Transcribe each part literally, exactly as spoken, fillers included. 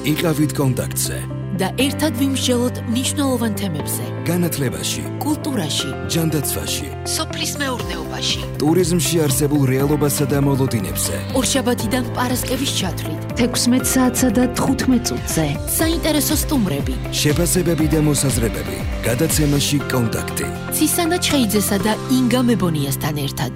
იყავით კონტაქტზე და ერთად ვიმსჯელოთ მნიშვნელოვან თემებზე. განათლებაში, კულტურაში, ჯანდაცვაში, სოფლის მეურნეობაში, ტურიზმში არსებულ რეალობასა და მოლოდინებზე. ორშაბათიდან პარასკევის ჩათვლით, თექვსმეტ საათსა და თხუთმეტ წუთზე. საინტერესო სტუმრები, შეფასებები და მოსაზრებები. გადაცემაში კონტაქტი. ცისანა ჩხეიძესა და ინგა მებონიასთან ერთად.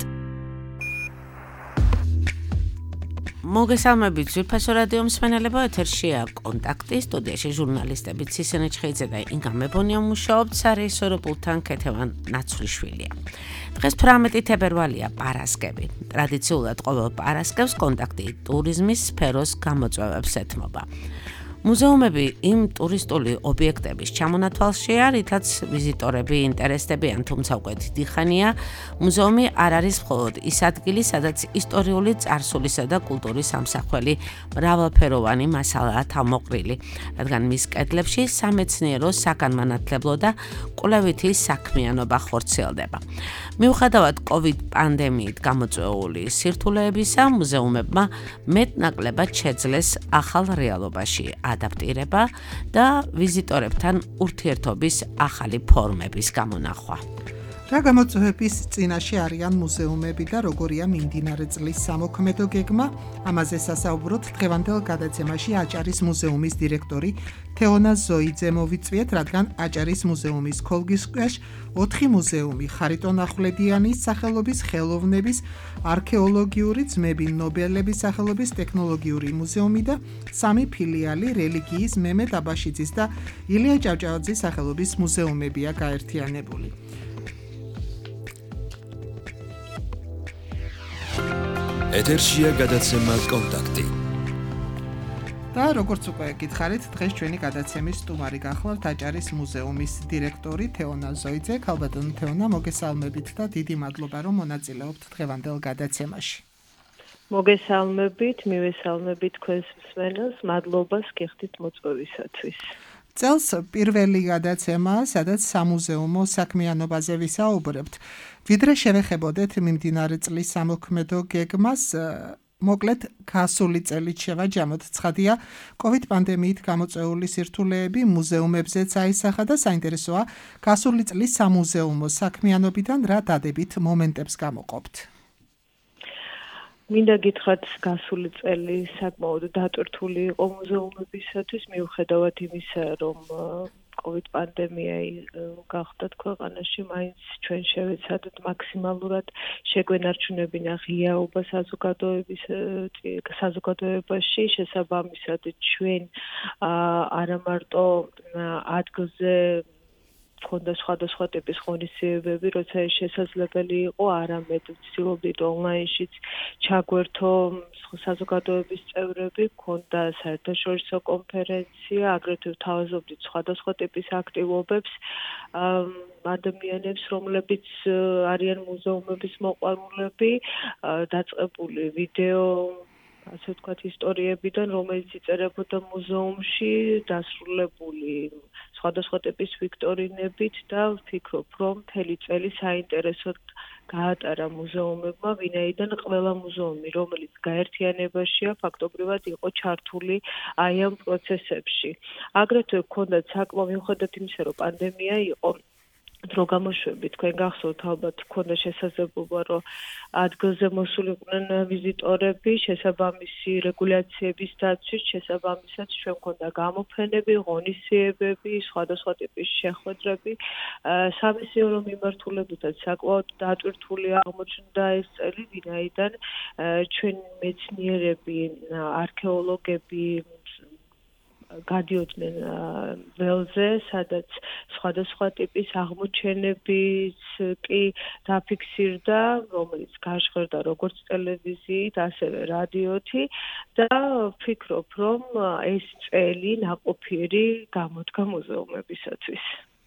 მოგესალმებით ძვირფასო რადიო მსმენელებო, ეთერშია კონტაქტი, სტუდიაში ჟურნალისტები ცისანა ჩხეიძე და ინგა მებონია მუშაობთ, სარეჟისორო პულტთან ქეთევან ნაცვლიშვილია. დღეს თვრამეტი თებერვალია, პარასკევი. ტრადიციულად ყოველ პარასკევს კონტაქტი ტურიზმის სფეროს გამოწვევებს ეთმობა. მუზეუმები იმ ტურისტული ობიექტების ჩამონათვალშია, რითაც ვიზიტორები ინტერესდებიან, თუმცა უკვე დიდი ხანია მუზეუმი არ არის მხოლოდ ის ადგილი, სადაც ისტორიული წარსულისა და კულტურის ამსახველი მრავალფეროვანი მასალაა თავმოყრილი, რადგან მის კედლებში სამეცნიერო, საგანმანათლებლო და კვლევითი საქმიანობა ხორციელდება. მიუხედავად კოვიდ პანდემიით გამოწვეული სირთულეებისა, მუზეუმებმა მეტნაკლებად შეძლეს ახალ რეალობაში ადაპტირება და ვიზიტორებთან ურთიერთობის ახალი ფორმების გამონახვა. რა გამოწვევების წინაშე არიან მუზეუმები და როგორია მიმდინარე წლის სამოქმედო გეგმა? ამაზე სასაუბროთ დღევანდელ გადაცემაში აჭარის მუზეუმის დირექტორი თეონა ზოიძე მოვიწვიეთ, რადგან აჭარის მუზეუმის ქოლგისყრაში ოთხი მუზეუმი, ხარიტონ ახვლედიანის სახელობის ხელოვნების, არქეოლოგიური ძმები ნობელების სახელობის ტექნოლოგიური მუზეუმი და სამი ფილიალი რელიგიის მემედ აბაშიძის და ილია ჭავჭავაძის სახელობის მუზეუმებია გაერთიანებული. ეთერშია გადაცემა კონტაქტი. და როგორც უკვე გითხარით, დღეს ჩვენი გადაცემის სტუმარი გახლავთ აჭარის მუზეუმის დირექტორი თეონა ზოიძე. ქალბატონო თეონა, მოგესალმებით და დიდი მადლობა, რომ მონაწილეობთ დღევანდელ გადაცემაში. მოგესალმებით, მივესალმებით თქვენს მსმენელს, მადლობას გიხდით მოწვევისათვის. წელს პირველი გადაცემაა, სადაც სამუზეუმო საქმიანობაზე ვისაუბრებთ. ვიდრე შევეხებოდეთ მიმდინარე წლის სამოქმედო გეგმას, მოკლედ გასული წელით შევაჯამოთ. ცხადია, კოვიდ პანდემიით გამოწვეული სირთულეები მუზეუმებზეც აისახა და საინტერესოა, გასული წლის სამუზეუმო საქმიანობიდან რა დადებით მომენტებს გამოყოფთ? მინდა გითხრათ, გასული წელი საკმაოდ დატვირთული იყო მუზეუმებისათვის, მიუხედავად იმისა, რომ კოვიდ პანდემია გახდათ ქვეყანაში, მაინც ჩვენ შევეცადოთ მაქსიმალურად შეგვენარჩუნებინა ღიაობა საზოგადოების საზოგადოებაში, შესაბამისად ჩვენ არა მარტო ადგილზე ქონდა სხვადასხვა ტიპის ღონისძიებები, როცა ეს შესაძლებელი იყო, არამედ ვცდილობდით ონლაინშიც ჩაგვერთო საზოგადოების წევრები, ქონდა საერთაშორისო კონფერენცია, აგრეთვე ვთავაზობდით სხვადასხვა ტიპის აქტივობებს ადამიანებს, რომლებიც არიან მუზეუმების მოყვარულები, დაწყებული ვიდეო, ასე ვთქვათ, ისტორიებიდან, რომელიც იწერებოდა მუზეუმში, დასრულებული სხვადასხვა ტიპის ვიქტორინებით და ვფიქრობ, რომ მთელი წელი საინტერესოდ გაატარა მუზეუმებმა, ვინაიდან ყველა მუზეუმი, რომელიც გაერთიანებაშია, ფაქტობრივად იყო ჩართული აი ამ პროცესებში. აგრეთვე ჰქონდათ საკმაოდ, მიუხედავად იმისა, რომ პანდემია იყო, დრო გამოშვები, თქვენ გახსოვთ, ალბათ ჰქონდა შესაძლებლობა, რომ ადგილზე მოსულიყვნენ ვიზიტორები, შესაბამისი რეგულაციების დაცვით, შესაბამისად ჩვენ ჰქონდა გამოფენები, ღონისძიებები, სხვადასხვა ტიპის შეხვედრები. სამეცნიერო მიმართულებითაც საკმაოდ დატვირთული აღმოჩნდა ეს წელი, ვინაიდან ჩვენ მეცნიერები, არქეოლოგები გადიოდნენ ველზე, სადაც სხვადასხვა ტიპის აღმოჩენებიც კი დაფიქსირდა, რომელიც გაჟღერდა როგორც ტელევიზიით, ასევე რადიოთი და ვფიქრობ, რომ ეს წელი ნაყოფიერი გამოდგა მუზეუმებისათვის.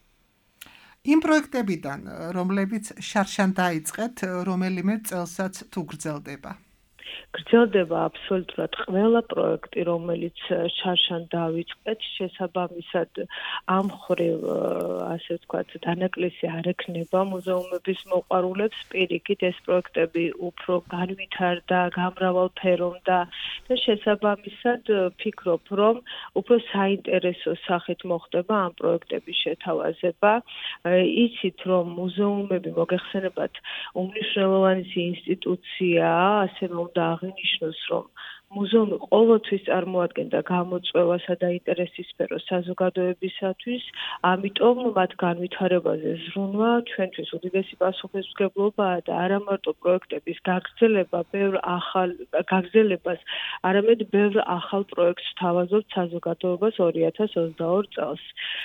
იმ პროექტებიდან, რომლებიც შარშან დაიწყეთ, რომელიმე წელსაც თუ გრძელდება? გრძელდება აბსოლუტურად ყველა პროექტი, რომელიც შარშან დავიწყეთ, შესაბამისად ამ მხრივ, ასე ვთქვათ, დანაკლისი არ ექნება მუზეუმების მოყვარულებს, პირიქით ეს პროექტები უფრო განვითარდა, გამრავალფეროვდა და შესაბამისად ფიქრობ, რომ უფრო საინტერესო სახით მოხდება ამ პროექტების შეთავაზება. იცით, რომ მუზეუმები მოგეხსენებათ უმნიშვნელოვანესი ინსტიტუციაა, ასევე უნდა აღინიშნოს, რომ მუზეუმი ყოველთვის წარმოადგენდა გამოწვევასა და ინტერესის სფეროს საზოგადოებისათვის, ამიტომ მათ განვითარებაზე ზრუნვა ჩვენთვის უდიდესი პასუხისმგებლობაა და არა მარტო პროექტების გაგრძელება, ბევრ ახალ გაგრძელებას, არამედ ბევრ ახალ პროექტს ვთავაზობთ საზოგადოებას ორი ათას ოცდაორი წელს.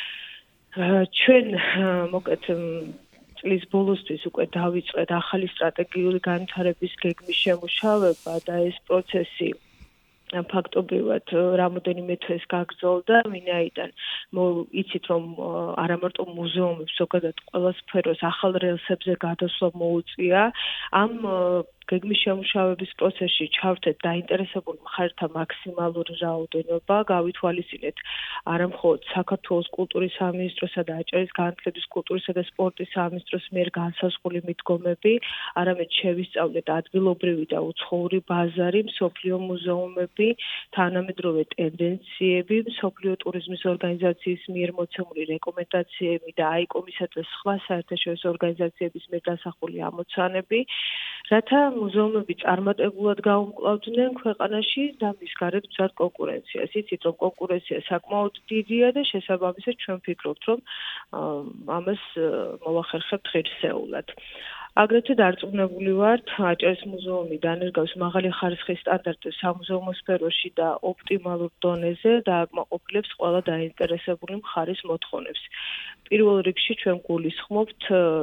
ჩვენ მოკეთ წლის ბოლოსთვის უკვე დავიწყეთ ახალი სტრატეგიული განვითარების გეგმის შემუშავება და ეს პროცესი ფაქტობრივად რამოდენიმე თვეს გაგრძელდა, ვინაიდან იცით, რომ არა მარტო მუზეუმებს, ზოგადად ყველა სფეროს ახალ რელსებზე გადასვლა მოუწია. ამ გეგმის შემუშავების პროცესში ჩავთეთ დაინტერესებულ მხარეთა მაქსიმალური რაოდენობა, გავითვალისწინეთ არა მხოლოდ საქართველოს კულტურის სამინისტროსა და აჭარის განათლების, კულტურისა და სპორტის სამინისტროს მიერ განსაზღვრული მიდგომები, არამედ შევისწავლეთ ადგილობრივი და უცხოური ბაზარი, მსოფლიო მუზეუმები, თანამედროვე ტენდენციები, მსოფლიო ტურიზმის ორგანიზაციის მიერ მოცემული რეკომენდაციები და აიკომისა და სხვა საერთაშორისო ორგანიზაციების მიერ დასახული ამოცანები, რათა მუზეუმები წარმატებულად გაუმკლავდნენ ქვეყანაში და მის გარეთ მზად კონკურენციას. იცით, რომ კონკურენცია საკმაოდ დიდია და შესაბამისად ჩვენ ვფიქრობთ, რომ ამას მოვახერხებთ ღირსეულად. აგრეთვე დარწმუნებული ვართ, აჭარის მუზეუმი დანერგავს მაღალი ხარისხის სტანდარტებს სამუზეუმო სფეროში და ოპტიმალურ დონეზე და აკმაყოფილებს ყველა დაინტერესებული მხარის მოთხოვნებს. პირველ რიგში ჩვენ გულისხმობთ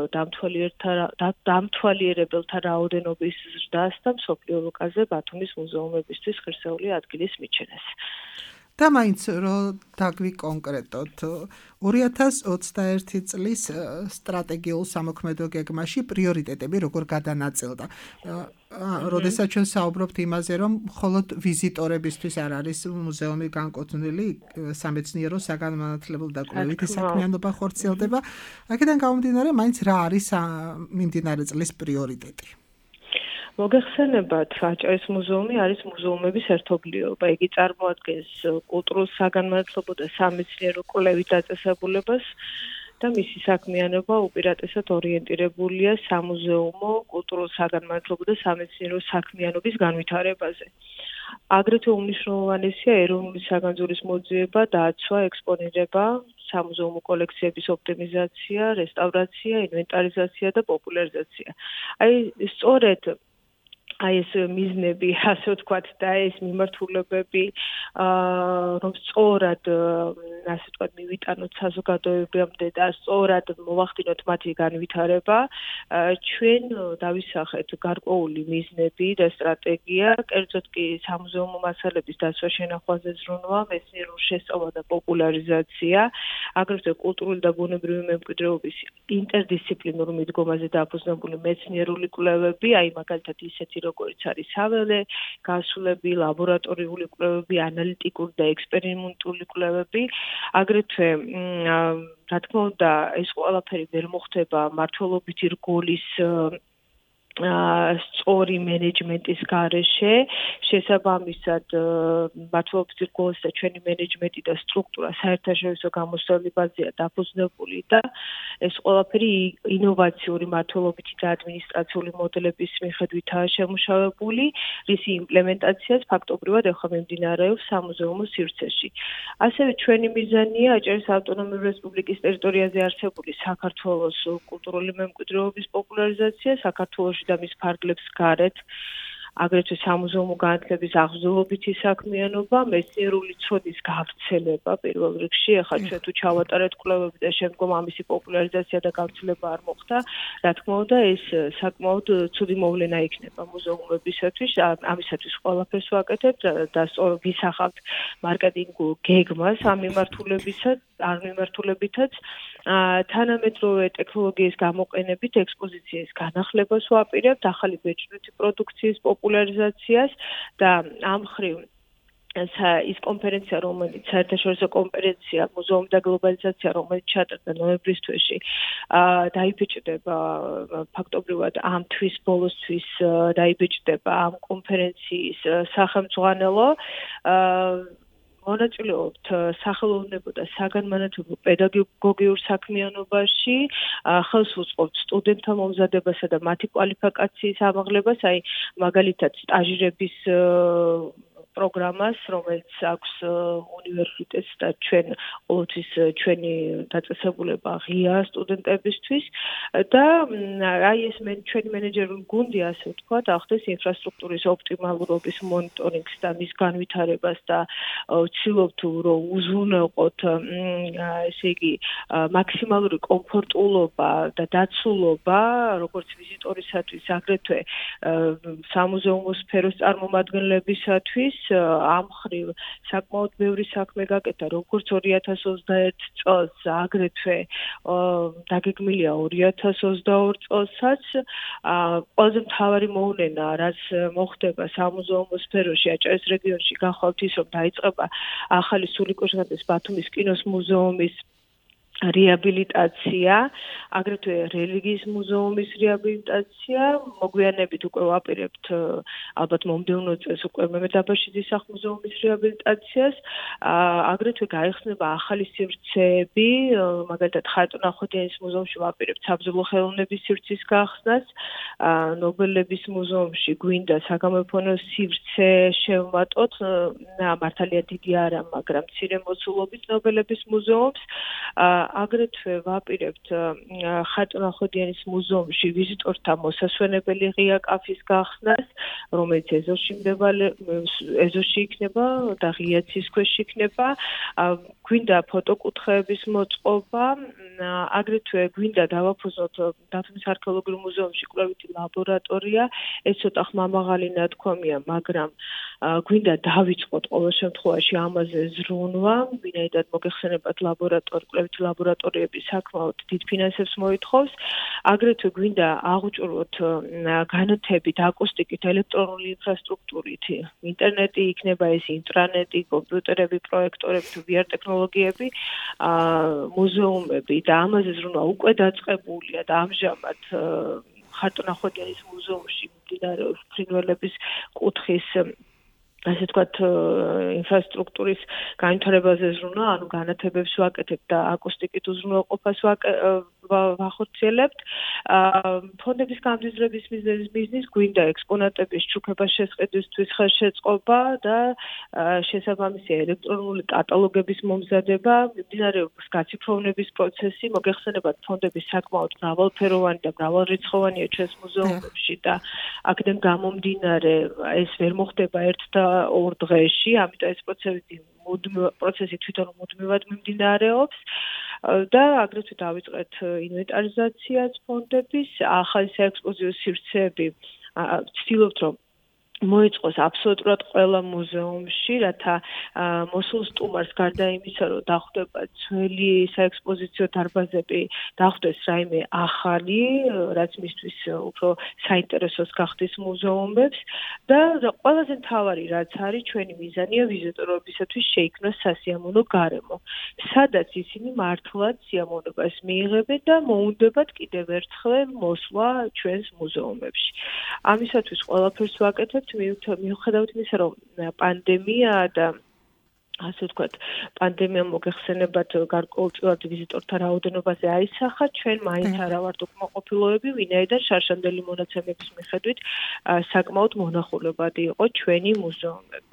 დამთვალიერებელთა რაოდენობის ზრდას და მსოფლიო რუკაზე ბათუმის მუზეუმებისთვის ღირსეული ადგილის მიჩენას. და მაინც რომ დაგვიკონკრეტოთ, ორი ათას ოცდაერთი წლის სტრატეგიულ სამოქმედო გეგმაში პრიორიტეტები როგორ გადანაწილდა. როდესაც ჩვენ საუბრობთ იმაზე, რომ მხოლოდ ვიზიტორებისთვის არ არის მუზეუმი განკუთვნილი, სამეცნიერო, საგანმანათლებლო და კვლევითი საქმიანობა ხორციელდება. აქედან გამომდინარე, მაინც რა არის მიმდინარე წლის პრიორიტეტი? მოგეხსენებათ, აჭარის მუზეუმი არის მუზეუმების ერთობლიობა. იგი წარმოადგენს კულტურულ საგანმანათლებლო და სამეცნიერო კვლევით დაწესებულებას და მისი საქმიანობა უპირატესად ორიენტირებულია სამუზეუმო, კულტურულ საგანმანათლებლო და სამეცნიერო საქმიანობის განვითარებაზე. აგრეთვე უმნიშვნელოვანესია ეროვნული საგანძურის მოძიება, დაცვა, ექსპონირება, სამუზეუმო კოლექციების ოპტიმიზაცია, რესტავრაცია, ინვენტარიზაცია და პოპულარიზაცია. აი, სწორედ აი ეს მიზნები, ასე ვთქვათ, და ეს მიმართულებები, რომ სწორად, ასე ვთქვათ, მივიტანოთ საზოგადოებამდე და სწორად მოვახდინოთ მათი განვითარება, ჩვენ დავისახეთ გარკვეული მიზნები და სტრატეგია, კერძოდ კი სამუზეუმო მასალების დაცვა შენახვაზე ზრუნვა, მეცნიერული შესწავლა და პოპულარიზაცია, აგრეთვე კულტურული და ბუნებრივი მემკვიდრეობის ინტერდისციპლინურ მიდგომაზე დაფუძნებული მეცნიერული კვლევები, აი მაგალითად ისეთი როგორც არის საველე, გასულები, ლაბორატორიული კვლევები, ანალიტიკური და ექსპერიმენტული კვლევები, აგრეთვე რა თქმა უნდა, ეს ყველაფერი ვერ მოხდება მართლობითი რგოლის სწორი მენეჯმენტის გარეშე, შესაბამისად მართლობითი რგოლის და ჩვენი მენეჯმენტი და სტრუქტურა საერთაშორისო გამოსწორებაზეა დაფუძნებული და ეს ყველაფერი ინოვაციური მართლობითი და ადმინისტრაციული მოდელების მიხედვითაა შემუშავებული, რისი იმპლემენტაციაც ფაქტობრივად ეხლა მიმდინარეობს სამუზეუმო სივრცეში. ასევე ჩვენი მიზანია აჭარის ავტონომიური რესპუბლიკის ტერიტორიაზე არსებული საქართველოს კულტურული მემკვიდრეობის პოპულარიზაცია, საქართველოში და მის ფარგლებს გარეთ, აგრეთვე სამუზეუმო განათლების აღზრდობითი საქმიანობა, მეცნიერული ცოდნის გავრცელება პირველ რიგში, ახლა ჩვენ თუ ჩავატარეთ კვლევები და შემდგომ ამისი პოპულარიზაცია და გავრცელება არ მოხდა, რა თქმა უნდა, ეს საკმაოდ ცუდი მოვლენა იქნება მუზეუმებისათვის, ამისათვის ყველაფერს ვაკეთებთ და სწორ ვისახავთ მარკეტინგულ გეგმას ამ მიმართულებისას, არ მიმართულებითაც, თანამედროვე ტექნოლოგიის გამოყენებით ექსპოზიციის განახლებას ვაპირებთ, ახალი ბეჭდვითი პროდუქციის პოპულარიზაციას და ამ მხრივ ის კონფერენცია, რომელიც საერთაშორისო კონფერენცია მუზეუმი და გლობალიზაცია, რომელიც ჩატარდა ნოემბრის თვეში, დაიბეჭდება ფაქტობრივად ამ თვის ბოლოსთვის დაიბეჭდება ამ კონფერენციის სახელმძღვანელო მონაწილეობთ სახელოვნებო და საგანმანათლებლო პედაგოგიურ საქმიანობაში, ხელს უწყობთ სტუდენტთა მომზადებასა და მათი კვალიფიკაციის ამაღლებას, აი მაგალითად სტაჟირების პროგრამას, რომელიც აქვს უნივერსიტეტს და ჩვენ ყოველთვის ჩვენი დაწესებულება ღია სტუდენტებისთვის და აი ეს ჩვენი მენეჯერული გუნდი, ასე ვთქვათ, ახდენს ინფრასტრუქტურის ოპტიმალურობის მონიტორინგს და მის განვითარებას და ვცდილობთ, რომ უზრუნველყოთ, ესე იგი, მაქსიმალური კომფორტულობა და დაცულობა, როგორც ვიზიტორისათვის, აგრეთვე სამუზეუმო სფეროს წარმომადგენლებისათვის. ამ მხრივ საკმაოდ ბევრი საქმე გაკეთა, როგორც ორი ათას ოცდაერთ წელს, აგრეთვე დაგეგმილია ორი ათას ოცდაორი წელსაც. ყველაზე მთავარი მოვლენა, რაც მოხდება სამუზეუმო სფეროში, აჭარის რეგიონში, გახვალთ ის, რომ დაიწყება ახალი სულიკოშხატის ბათუმის კინოს მუზეუმის რეაბილიტაცია, აგრეთვე რელიგიის მუზეუმის რეაბილიტაცია, მოგვიანებით უკვე ვაპირებთ ალბათ მომდევნო წელს უკვე მემედაბაშიძის სახლ-მუზეუმის რეაბილიტაციას, აგრეთვე გაიხსნება ახალი სივრცეები, მაგალითად ხატონახვედიანის მუზეუმში ვაპირებთ საბრძოლო ხელოვნების სივრცის გახსნას, ნობელების მუზეუმში გვინდა საგამოფენო სივრცე შევმატოთ, მართალია დიდი არა, მაგრამ მცირე მოცულობით ნობელების მუზეუმს, აგრეთვე ვაპირებთ ხატონახვედიანის მუზეუმში ვიზიტორთა მოსასვენებელი ღია კაფის გახსნას, რომელიც ეზოში მდებარე ეზოში იქნება და ღია ცის ქვეშ იქნება. გვინდა ფოტოკუთხეების მოწყობა, აგრეთვე გვინდა დავაფუძნოთ ბათუმის არქეოლოგიურ მუზეუმში კვლევითი ლაბორატორია, ეს ცოტა ხმამაღალი ნათქვამია, მაგრამ გვინდა დავიწყოთ ყოველ შემთხვევაში ამაზე ზრუნვა, ვინაიდან მოგეხსენებათ ლაბორატორია, კვლევითი ლაბორატორიების საკმაოდ დიდ ფინანსებს მოითხოვს. აგრეთვე გვინდა აღუჭურვოთ განათებით, აკუსტიკით, ელექტრონული ინფრასტრუქტურით, ინტერნეტი იქნება ეს ინტრანეტი, კომპიუტერები, პროექტორები თუ ვიარ ტექნოლოგიები, მუზეუმები და ამაზე ზრუნვა უკვე დაწყებულია და ამჟამად ხატონახვედიანის მუზეუმში მიმდინარეობს ფრინველების კუთხის ასე ვთქვათ, ინფრასტრუქტურის განვითარებაზე ზრუნვა, ანუ განათებებს ვაკეთებთ და აკუსტიკით უზრუნველყოფას ვახორციელებთ. ფონდების გამძიდრების მიზნის გვინდა ექსპონატების ჩუქებას შესყიდვისთვის ხელშეწყობა და შესაბამისი ელექტრონული კატალოგების მომზადება, მიმდინარეობს გაციფროვნების პროცესი, მოგეხსენებათ ფონდების საკმაოდ მრავალფეროვანი და მრავალრიცხოვანია ჩვენს მუზეუმებში და აქედან გამომდინარე ეს ვერ მოხდება ერთ და ორ დღეში, ამიტომ ეს პროცესი პროცესი თვითონ მუდმივად მიმდინარეობს და აგრეთვე დავიწყეთ ინვენტარიზაციას ფონდების, ახალი საექსპოზიციო სივრცეები ვცდილობთ, რომ მოეწყოს აბსოლუტურად ყველა მუზეუმში, რათა მოსულ სტუმარს გარდა იმისა, რომ დახვდება ძველი საექსპოზიციო დარბაზები, დახვდეს რაიმე ახალი, რაც მისთვის უფრო საინტერესოს გახდეს მუზეუმებს და ყველაზე მთავარი რაც არის ჩვენი მიზანია ვიზიტორებისათვის შეიქმნას სასიამოვნო გარემო, სადაც ისინი მართლაც სიამოვნებას მიიღებენ და მოუნდებათ კიდევ ერთხელ მოსვლა ჩვენს მუზეუმებში. ამისათვის ყველაფერს ვაკეთებთ მიუხედავად იმისა, რომ პანდემია და ასე ვთქვათ, პანდემია მოგეხსენებათ გარკვეულწილად ვიზიტორთა რაოდენობაზე აისახა, ჩვენ მაინც არა ვართ უკმაყოფილოები, ვინაიდან შარშანდელი მონაცემების მიხედვით საკმაოდ მონახულებადი იყო ჩვენი მუზეუმები.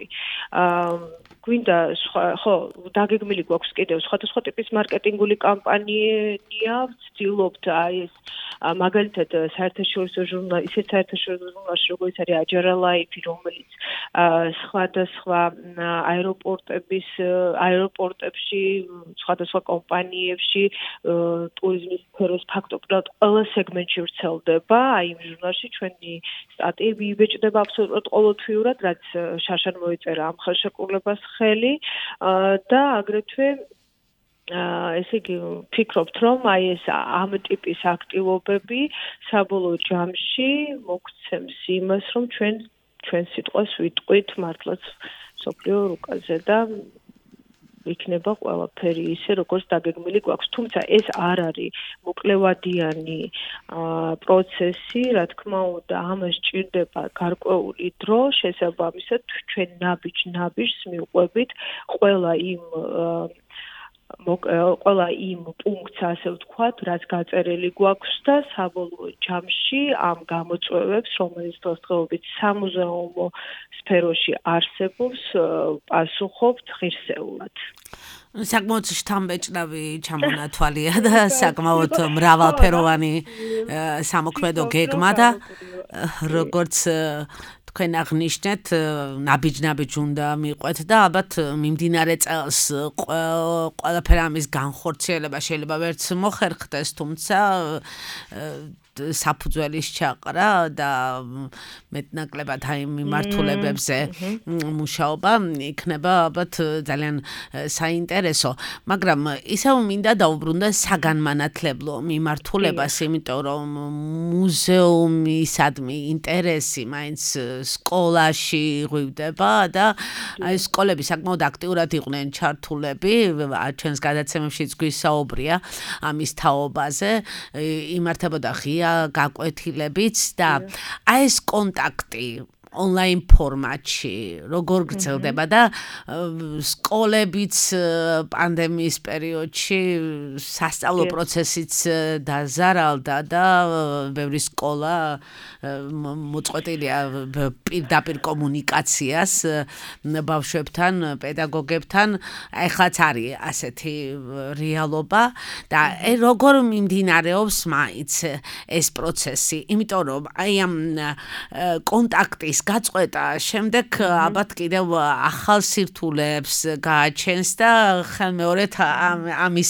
გვინდა ხო, დაგეგმილი გვაქვს კიდევ სხვადასხვა ტიპის მარკეტინგული კამპანია, ვცდილობთ აი ეს მაგალითად საერთაშორისო ჟურნალ, ისეთ საერთაშორისო ჟურნალში, როგორც არის აჯარა ლაიფი, რომელიც სხვადასხვა აეროპორტების აეროპორტებში, სხვადასხვა კომპანიებში, ტურიზმის სფეროს ფაქტობრივად ყველა სეგმენტში ვრცელდება, აი იმ ჟურნალში ჩვენი სტატიები იბეჭდება აბსოლუტურად ყოველთვიურად, რაც შარშან მოეწერა ამ ხელშეკრულებას ხელი და აგრეთვე ესე იგი ვფიქრობთ, რომ აი ეს ამ ტიპის აქტივობები საბოლოო ჯამში მოგცემს იმას, რომ ჩვენ ჩვენ სიტყვას ვიტყვით მართლაც სოფლიო რუკაზე და იქნება ყველაფერი ისე როგორც დაგეგმილი გვაქვს. თუმცა ეს არ არის მოკლევადიანი პროცესი, რა თქმა უნდა, ამას ჭირდება გარკვეული დრო, შესაბამისად ჩვენ ნაბიჯ-ნაბიჯს მივყვებით ყველა იმ ყველა იმ პუნქტს, ასე ვთქვათ, რაც გაწერილი გვაქვს და საბოლოო ჯამში ამ გამოწვევებს, რომელიც დღესდღეობით სამუზეუმო სფეროში არსებობს, პასუხობთ ღირსეულად. საკმაოდ შთამბეჭდავი ჩამონათვალია და საკმაოდ მრავალფეროვანი სამოქმედო გეგმა და როგორც თქვენ აღნიშნეთ, ნაბიჯ-ნაბიჯ უნდა მიყვეთ და ალბათ მიმდინარე წელს ყველაფერი ამის განხორციელება შეიძლება ვერც მოხერხდეს, თუმცა საფუძველის ჩაყრა და მეტნაკლებად აი მიმართულებებზე მუშაობა იქნება ალბათ ძალიან საინტერესო, მაგრამ ისევ მინდა დაუბრუნდა საგანმანათლებლო მიმართულებას, იმიტომ რომ მუზეუმისადმი ინტერესი მაინც სკოლაში ღვივდება და აი სკოლები საკმაოდ აქტიურად იყვნენ ჩართულები, ჩვენს გადაცემებშიც გვისაუბრია ამის თაობაზე, იმართებოდა ღია გაკვეთილებიც და აი ეს კონტაქტი ონლაინ ფორმატში როგორ გრძელდება და სკოლებიც პანდემიის პერიოდში სასწავლო პროცესიც დაზარალდა და ბევრი სკოლა მოწყვეტილია პირდაპირ კომუნიკაციას ბავშვებთან, პედაგოგებთან, ეხლაც არის ასეთი რეალობა და როგორ მიმდინარეობს მაინც ეს პროცესი, იმიტომ რომ აი ამ კონტაქტის გაწყვეტა შემდეგ ალბათ კიდევ ახალ სირთულეებს გააჩენს და ხელმეორედ ამის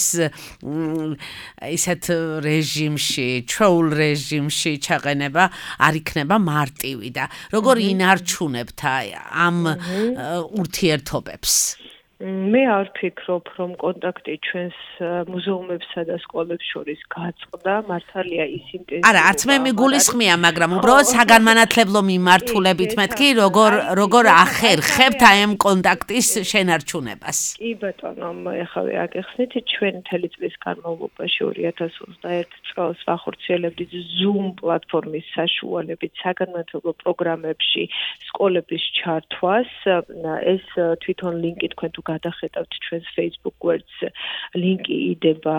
ისეთ რეჟიმში, ჩვეულ რეჟიმში ჩაყენება არ იქნება მარტივი და როგორ ინარჩუნებთ ამ ურთიერთობებს? მე არ ვფიქრობ, რომ კონტაქტი ჩვენს მუზეუმებსა და სკოლებს შორის გაწყდა, მართალია ის ინტენსივობა. არა, არც მე მიგულისხმია, მაგრამ უბრალოდ საგანმანათლებლო მიმართულებით მეთქი, როგორ როგორ ახერხებთ აი ამ კონტაქტის შენარჩუნებას. კი ბატონო, ეხლა აგეხსნით, ჩვენ მთელი წლის განმავლობაში ორი ათას ოცდაერთი წელს ვახორციელებდით Zoom პლატფორმის საშუალებით საგანმანათლებლო პროგრამებში სკოლების ჩართვას. ეს თვითონ ლინკი თქვენ თუ გადახედავთ ჩვენს Facebook გვერდზე, ლინკი იდება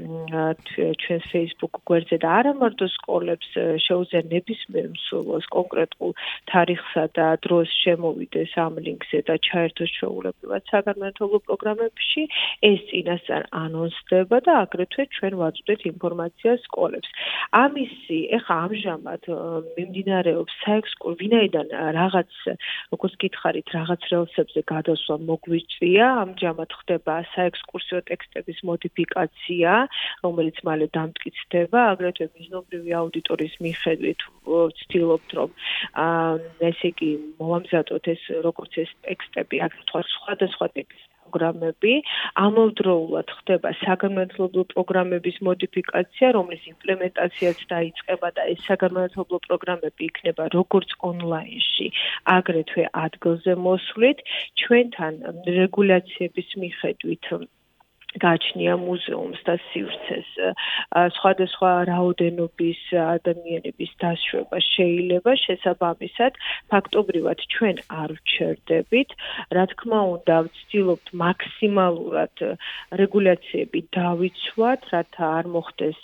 ჩვენს Facebook გვერდზე და არა მარტო სკოლებს შეუძლია ნებისმიერ მსურველს კონკრეტულ თარიღსა და დროს შემოვიდეს ამ ლინკზე და ჩაერთოს ჩვეულებრივად საგანმანათლებლო პროგრამებში, ეს წინასწარ ანონსდება და აგრეთვე ჩვენ ვაწვდით ინფორმაციას სკოლებს. ამისი ეხა ამჟამად მიმდინარეობს საექსკურსიო, ვინაიდან რაღაც, როგორც გითხარით, რაღაც რელსებზე გადასვლა მოგვიწვია, ამჟამად ხდება საექსკურსიო ტექსტების მოდიფიკაცია, რომელიც მალე დამტკიცდება, აგრეთვე მიზნობრივი აუდიტორიის მიხედვით ვცდილობთ, რომ ესე იგი მოვამზადოთ ეს როგორც ეს ტექსტები, აგრეთვე სხვადასხვა ტიპის პროგრამები, ამავდროულად ხდება საგანმანათლებლო პროგრამების მოდიფიკაცია, რომლის იმპლემენტაციაც დაიწყება და ეს საგანმანათლებლო პროგრამები იქნება როგორც ონლაინში, აგრეთვე ადგილზე მოსვლით, ჩვენთან რეგულაციების მიხედვით გააჩნია მუზეუმს და სივრცეს სხვადასხვა რაოდენობის ადამიანების დასშვება შეიძლება, შესაბამისად ფაქტობრივად ჩვენ არ ვჩერდებით, რა თქმა უნდა ვცდილობთ მაქსიმალურად რეგულაციები დავიცვათ, რათა არ მოხდეს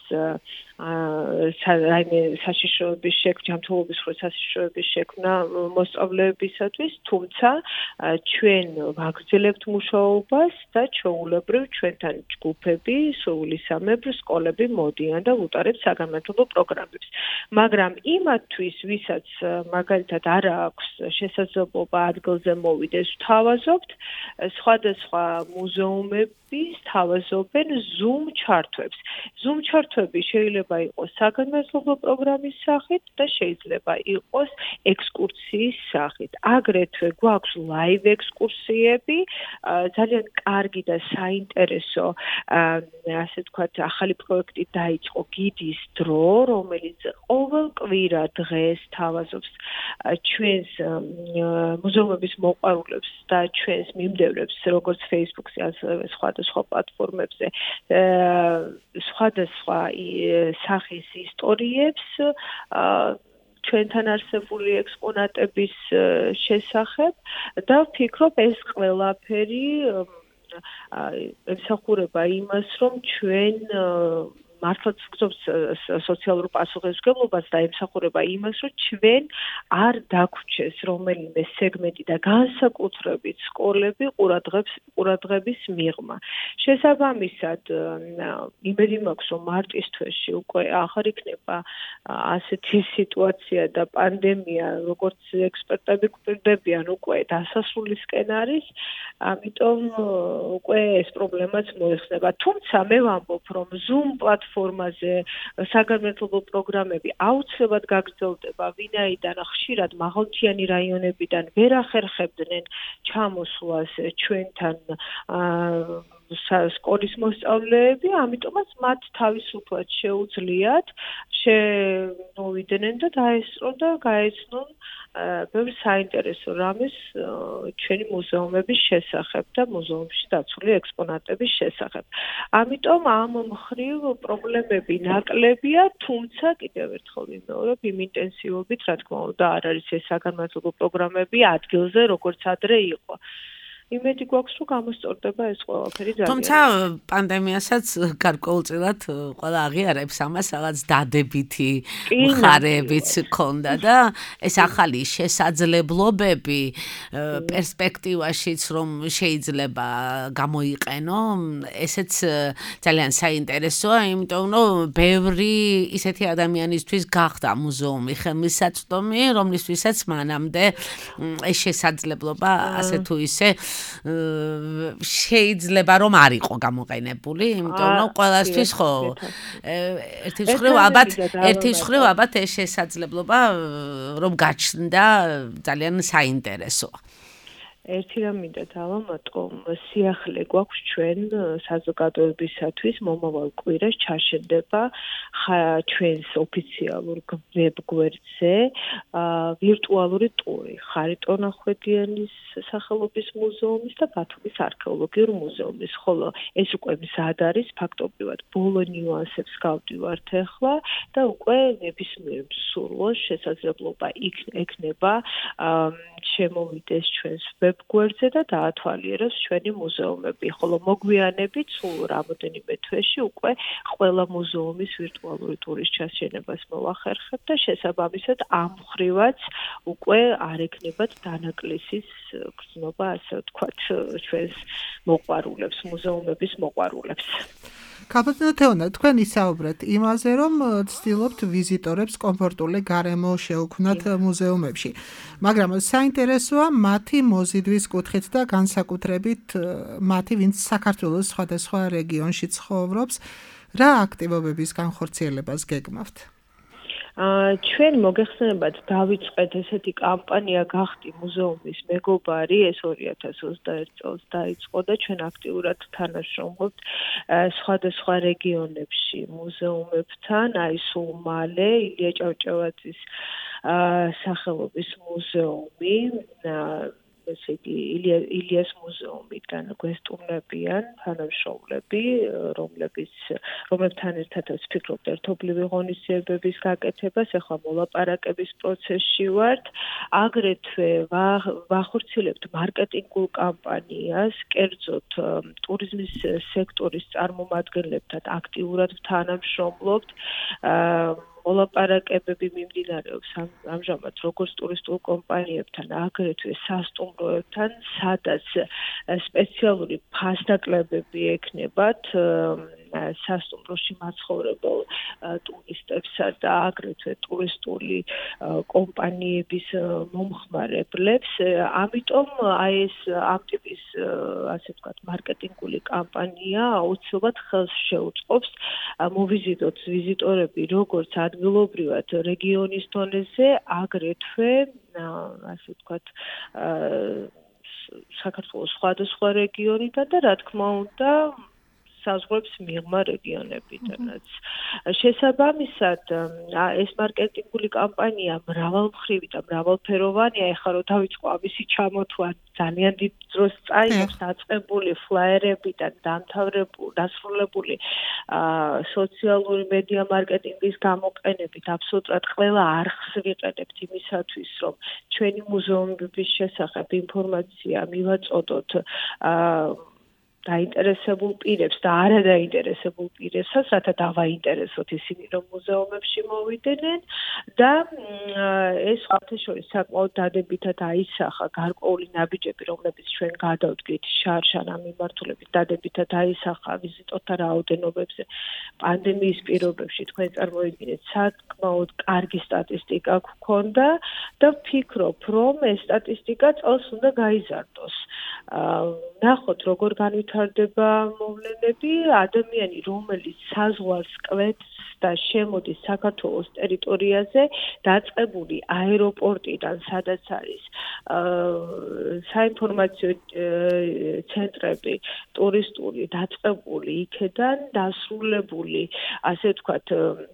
რაიმე საშიშროების შექმნა, ჯანმრთელობის მხრივ საშიშროების შექმნა მოსწავლეებისათვის, თუმცა ჩვენ ვაგრძელებთ მუშაობას და ჩვეულებრივ ჩვენთან ჯგუფები, სრულისამებრ სკოლები მოდიან და უტარებთ საგანმანათლებლო პროგრამებს. მაგრამ იმათთვის, ვისაც მაგალითად არ აქვს შესაძლებლობა ადგილზე მოვიდეს, ვთავაზობთ სხვადასხვა მუზეუმების თავაზობენ Zoom ჩართვებს. Zoom ჩართვები შეიძლება იყოს საგანმანათლებლო პროგრამის სახით და შეიძლება იყოს ექსკურსიის სახით. აგრეთვე გვაქვს live ექსკურსიები, ძალიან კარგი და საინტერესო, ასე ვთქვათ, ახალი პროექტი დაიწყო გიდის დრო, რომელიც ყოველ კვირა დღეს თავაზობს ჩვენს მუზეუმების მოყვარულებს და ჩვენს მიმდევრებს, როგორც Facebook-ზე, ასევე სხვადასხვა პლატფორმებზე, სხვადასხვა სახის ისტორიებს ჩვენთან არსებული ექსპონატების შესახებ და ვფიქრობ, ეს ყველაფერი ემსახურება იმას, რომ ჩვენ მართლაც ვგრძნობთ სოციალურ პასუხისმგებლობას და ემსახურება იმას, რომ ჩვენ არ დაგვრჩეს რომელიმე სეგმენტი და განსაკუთრებით სკოლები ყურადღების ყურადღების მიღმა. შესაბამისად, იმედი მაქვს, რომ მარტის თვეში უკვე აღარ იქნება ასეთი სიტუაცია და პანდემია, როგორც ექსპერტები გვპირდებიან, უკვე დასასრულისკენ არის, ამიტომ უკვე ეს პრობლემაც მოიხსნება. თუმცა მე ვამბობ, რომ Zoom პლატფორმაზე საგანმანათლებლო პროგრამები აუცილებლად გაგრძელდება, ვინაიდან ხშირად მაღალმთიანი რაიონებიდან ვერ ახერხებდნენ ჩამოსვლას ჩვენთან სკოლის მოსწავლეები, ამიტომაც მათ თავისუფლად შეუძლიათ შემოვიდნენ და დაესწრონ და გაეცნონ ბევრ საინტერესო რამეს ჩვენი მუზეუმების შესახებ და მუზეუმში დაცული ექსპონატების შესახებ. ამიტომ ამ მხრივ პრობლემები ნაკლებია, თუმცა კიდევ ერთხელ ვიმეორებ, იმ ინტენსივობით, რა თქმა უნდა, არ არის ეს საგანმანათლებლო პროგრამები ადგილზე, როგორც ადრე იყო. იმედი გვაქვს, რომ გამოსწორდება ეს ყველაფერი ძალიან. თუმცა პანდემიასაც გარკვეულწილად ყველა აღიარებს ამას, რაღაც დადებითი მხარეებიც ჰქონდა და ეს ახალი შესაძლებლობები პერსპექტივაშიც რომ შეიძლება გამოიყენო, ესეც ძალიან საინტერესოა, იმიტომ რომ ბევრი ისეთი ადამიანისთვის გახდა მუზეუმი ხელმისაწვდომი, რომლისთვისაც მანამდე ეს შესაძლებლობა ასე თუ ისე შეიძლება რომ არ იყო გამოყენებული, იმიტომ რომ ყველასთვის ხო ერთი მხრივ ალბათ ერთი მხრივ ალბათ ეს შესაძლებლობა რომ გაჩნდა ძალიან საინტერესოა. ერთი რამ მინდა დავამატო, სიახლე გვაქვს ჩვენ საზოგადოებისათვის მომავალ კვირას ჩაშენდება ჩვენს ოფიციალურ ვებგვერდზე ვირტუალური ტური ხარიტონ ახვედიანის სახელობის მუზეუმის და ბათუმის არქეოლოგიურ მუზეუმის, ხოლო ეს უკვე მზად არის, ფაქტობრივად ბოლო ნიუანსებს გავდივართ ახლა და უკვე ნებისმიერ მსურველს შესაძლებლობა იქნება შემოვიდეს ჩვენს ვებგვერდზე და დაათვალიეროს ჩვენი მუზეუმები, ხოლო მოგვიანებით სულ რამოდენიმე თვეში უკვე ყველა მუზეუმის ვირტუალური ტურის ჩაშენებას მოვახერხებ და შესაბამისად ამ მხრივაც უკვე არ ექნებათ დანაკლისის გრძნობა, ასე ვთქვათ, ჩვენს მოყვარულებს, მუზეუმების მოყვარულებს. ქალბატონო თეონა, თქვენ ისაუბრეთ იმაზე, რომ ცდილობთ ვიზიტორებს კომფორტული გარემო შეუქმნათ მუზეუმებში. მაგრამ საინტერესოა მათი მოზიდვის კუთხით და განსაკუთრებით მათი, ვინც საქართველოს სხვადასხვა რეგიონში ცხოვრობს, რა აქტივობების განხორციელებას გეგმავთ? ჩვენ მოგეხსენებათ დავიწყეთ ესეთი კამპანია გახდი მუზეუმის მეგობარი, ეს ორი ათას ოცდაერთი წელს დაიწყო და ჩვენ აქტიურად თანამშრომლობთ სხვადასხვა რეგიონებში მუზეუმებთან, აი სულ მალე ილია ჭავჭავაძის სახელობის მუზეუმი, ესე იგი ილიას მუზეუმიდან გვესტუმრებიან თანამშრომლები, რომლებიც რომლებთან ერთადაც ვფიქრობთ ერთობლივი ღონისძიებების გაკეთებას, ახლა მოლაპარაკების პროცესში ვართ. აგრეთვე ვახორციელებთ მარკეტინგულ კამპანიას, კერძოდ ტურიზმის სექტორის წარმომადგენლებთან აქტიურად თანამშრომლობთ. მოლაპარაკებები მიმდინარეობს ამჟამად როგორც ტურისტულ კომპანიებთან, აგრეთვე სასტუმროებთან, სადაც სპეციალური ფასდაკლებები ექნებათ სასტუმროში მაცხოვრებელ ტურისტებსა და აგრეთვე ტურისტული კომპანიების მომხმარებლებს. ამიტომ აი ეს ამ ტიპის ასე ვთქვათ მარკეტინგული კამპანია აუცილებლად ხელს შეუწყობს მოვიზიტოთ ვიზიტორები როგორც ადგილობრივად რეგიონის დონეზე, აგრეთვე ასე ვთქვათ საქართველოს სხვადასხვა რეგიონიდან და რა თქმა უნდა საზღვრებს მიღმა რეგიონებიდანაც. შესაბამისად, ეს მარკეტინგული კამპანია მრავალმხრივი და მრავალფეროვანია. ეხლა რო დავიწყო ამისი ჩამოთვლა ძალიან დიდ დროს წაიღებს დაწყებული ფლაიერებიდან დამთავრებული, დასრულებული სოციალური მედია მარკეტინგის გამოყენებით აბსოლუტურად ყველა არხს ვიყენებთ იმისათვის, რომ ჩვენი მუზეუმების შესახებ ინფორმაცია მივაწოდოთ დაინტერესებულ პირებს და არა დაინტერესებულ პირებსაც, რათა დავაინტერესოთ ისინი, რომ მუზეუმებში მოვიდნენ და ეს ხალხშორის საკმაოდ დადებითად აისახა გარკვეული ნაბიჯები, რომლებიც ჩვენ გადავდგით შარშან ამ მიმართულებით დადებითად აისახა ვიზიტორთა რაოდენობებზე პანდემიის პირობებში. თქვენ წარმოიდგინეთ, საკმაოდ კარგი სტატისტიკა გქონდა და ვფიქრობ, რომ ეს სტატისტიკა წელს უნდა გაიზარდოს. ნახოთ, როგორ განვითარდება მოვლენები, ადამიანი, რომელიც საზღვარს კვეთს და შემოდის საქართველოს ტერიტორიაზე, დაწყებული აეროპორტიდან, სადაც არის საინფორმაციო ცენტრები, ტურისტული, დაწყებული იქედან დასრულებული, ასე ვთქვათ,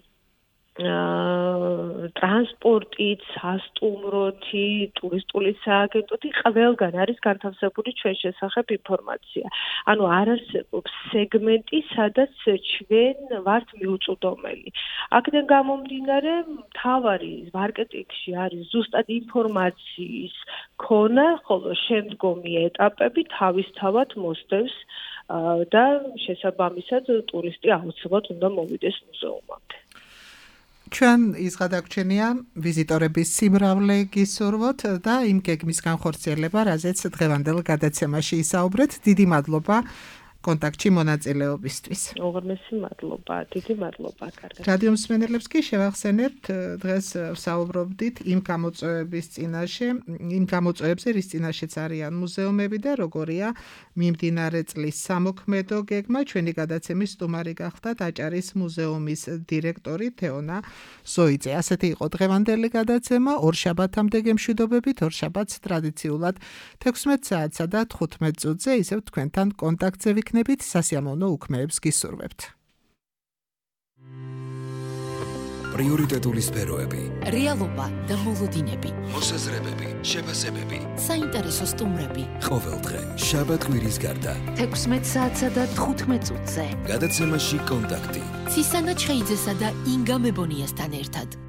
ტრანსპორტით, სასტუმროთი, ტურისტული სააგენტოთი ყველგან არის განთავსებული ჩვენ შესახებ ინფორმაცია. ანუ არ არსებობს სეგმენტი, სადაც ჩვენ ვართ მიუწვდომელი. აქედან გამომდინარე, მთავარი მარკეტინგში არის ზუსტად ინფორმაციის ქონა, ხოლო შემდგომი ეტაპები თავისთავად მოსდევს და შესაბამისად ტურისტი აუცილებლად უნდა მოვიდეს მუზეუმამდე. ჩვენ ის გადაგჩენია ვიზიტორების სიმრავლე გისურვოთ და იმ გეგმის განხორციელება, რაზეც დღევანდელ გადაცემაში ისაუბრეთ. დიდი მადლობა კონტაქტში მონაწილეობისთვის. უღრმესი მადლობა, დიდი მადლობა, კარგად. რადიო მსმენელებს კი შევახსენებთ, დღეს ვსაუბრობდით იმ გამოწვევების წინაშე, იმ გამოწვევებზე, რის წინაშეც არიან მუზეუმები და როგორია მიმდინარე წლის სამოქმედო გეგმა. ჩვენი გადაცემის სტუმარი გახდა დაჭარის მუზეუმის დირექტორი თეონა ზოიძე. ასეთი იყო დღევანდელი გადაცემა. ორშაბათამდე გემშვიდობებით, ორშაბათს ტრადიციულად თექვსმეტ საათსა და თხუთმეტ წუთზე ისევ თქვენთან კონტაქტზე ვიქნებით, სასიამოვნო უქმეებს გისურვებთ. პრიორიტეტული სფეროები, რეალობა და მოლოდინები, მოსაზრებები, შეფასებები, საინტერესო სტუმრები. ყოველდღე შაბათ-კვირის გარდა თექვსმეტ საათსა და თხუთმეტ წუთზე. გადაცემაში კონტაქტი. ცისანა ჩხეიძესა და ინგა მებონიასთან ერთად.